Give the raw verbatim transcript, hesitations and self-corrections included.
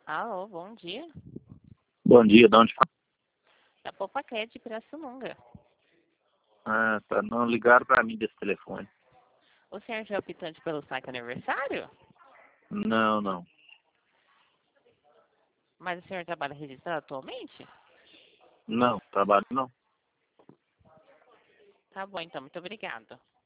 Alô, bom dia. Bom dia, de onde fala? Da Popaquete de Pirassununga. Ah, tá. Não ligaram para mim desse telefone. O senhor já é optante pelo saque aniversário? Não, não. Mas o senhor trabalha registrado atualmente? Não, trabalho não. Tá bom, então. Muito obrigada.